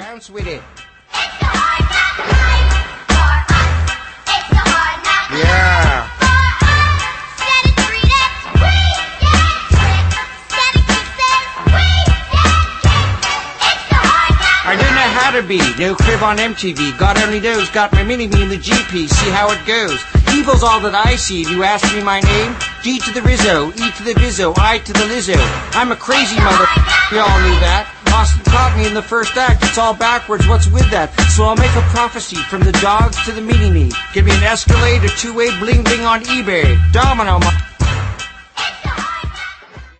Bounce with it. Yeah. I don't know how to be, no crib on MTV. God only knows, got my mini-me in the GP, see how it goes. Evil's all that I see, you ask me my name? G to the Rizzo, E to the Vizzo, I to the Lizzo. I'm a crazy mother, we all knew that. Austin taught me in the first act, it's all backwards, what's with that? So I'll make a prophecy, from the dogs to the mini-me. Give me an Escalade, a two-way bling-bling on eBay. Domino,